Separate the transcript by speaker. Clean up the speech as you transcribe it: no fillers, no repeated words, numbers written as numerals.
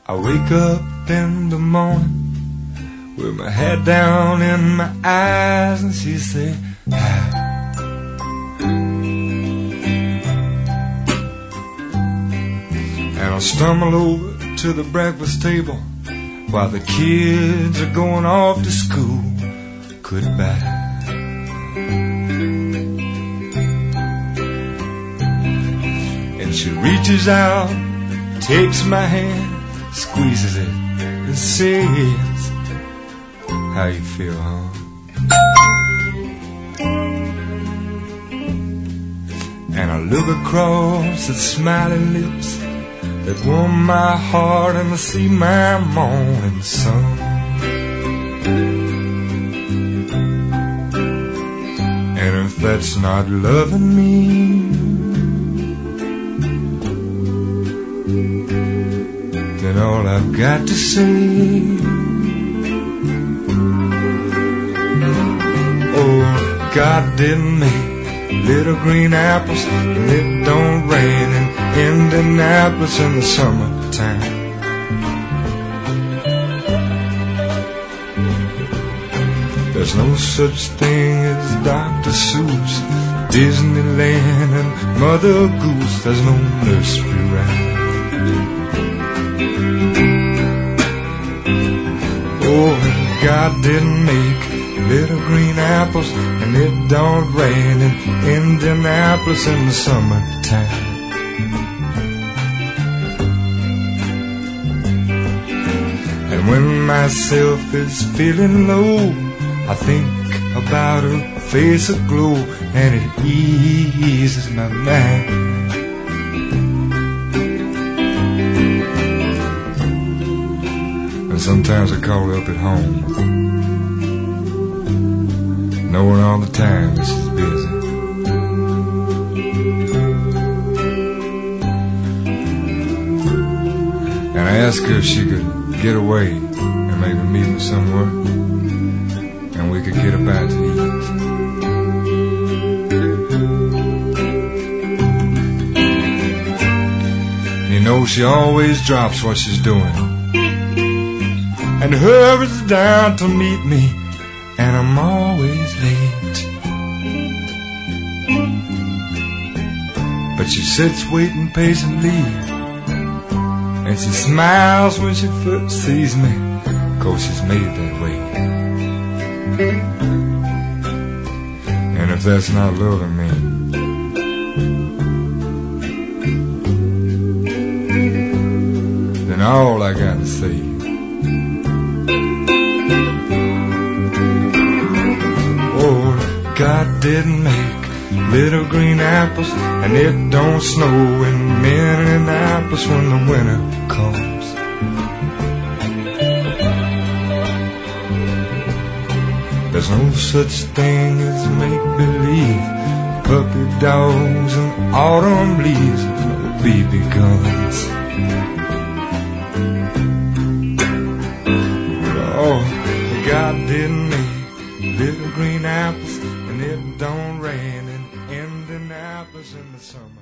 Speaker 1: I wake up in the morning with my head down in my eyes, and she say, hi. And I'll stumble over to the breakfast table while the kids are going off to school. Goodbye. And she reaches out, takes my hand, squeezes it, and says, how you feel, huh? And I look across at smiling lips that warm my heart, and I see my morning sun. And if that's not loving me, then all I've got to say, oh, God didn't make little green apples, and it don't rain in Indianapolis in the summertime. There's no such thing as Dr. Seuss, Disneyland, and Mother Goose. There's no nursery rhyme. Oh, God didn't make little green apples, and it don't rain in Indianapolis in the summertime. And when myself is feeling low, I think about her face aglow, and it eases my mind. And sometimes I call her up at home, knowing all the time that she's busy. And I asked her if she could get away and maybe meet me somewhere, and we could get up out to eat. You know, she always drops what she's doing and hurries down to meet me, and I'm always late. But she sits waiting patiently, and she smiles when she first sees me, 'cause she's made that way. And if that's not loving me, then all I gotta say, God didn't make little green apples, and it don't snow in Minneapolis when the winter comes. There's no such thing as make-believe, puppy dogs and autumn leaves, no BB guns. Oh, God didn't make little green apples, and it don't rain in Indianapolis in the summer.